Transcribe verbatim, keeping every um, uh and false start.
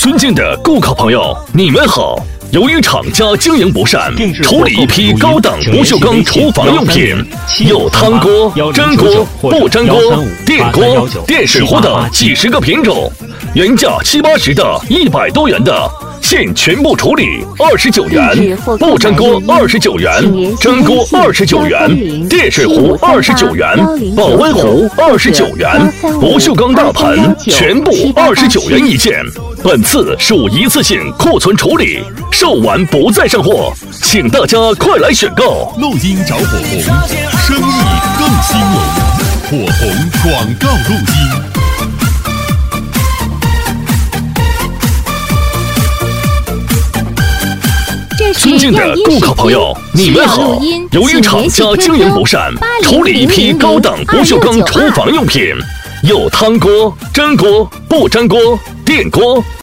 尊敬的顾客朋友，你们好。由于厂家经营不善，处理一批高档不锈钢厨房用品，有汤锅、蒸锅、不粘锅、电锅、电水壶等几十个品种，原价七八十的、一百多元的，现全部处理二十九元，不粘锅二十九元，蒸锅二十九元，电水壶二十九元，保温壶二十九元，不锈钢大盆全部二十九元一件。本次属一次性库存处理，售完不再上货，请大家快来选购。 录音找火红，生意更兴隆。火红广告录音。 尊敬的顾客朋友，你们好。由于厂家经营不善，处理一批高档不锈钢厨房用品，有汤锅、蒸锅、不粘锅、电锅。